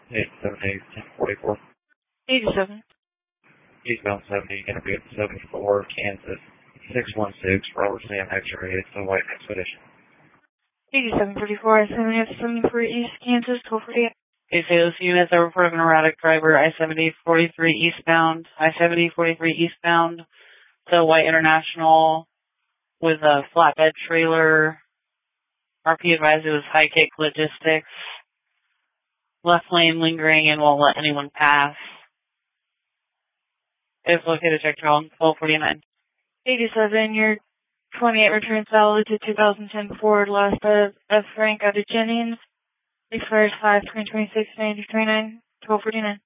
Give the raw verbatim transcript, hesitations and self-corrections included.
eighty-seven eight, ten forty-four. eighty-seven. Eastbound seventy, gonna be at seventy-four, Kansas. six one six, Robert Sam X-ray, it's a white expedition. eighty-seven thirty-four, I seventy F seventy-four East, Kansas, twelve forty-eight. Okay, so this unit, a report of an erratic driver, I seventy forty-three eastbound, I seventy forty-three eastbound, to White International with a flatbed trailer. R P advised it was High Kick Logistics. Left lane lingering and won't let anyone pass. It's located check trial twelve forty-nine. eighty-seven, your twenty-eight returns valid to two thousand ten Ford, last of F. Frank out of Jennings. Expires five twenty twenty-six, ninety twenty-nine, twelve forty-nine.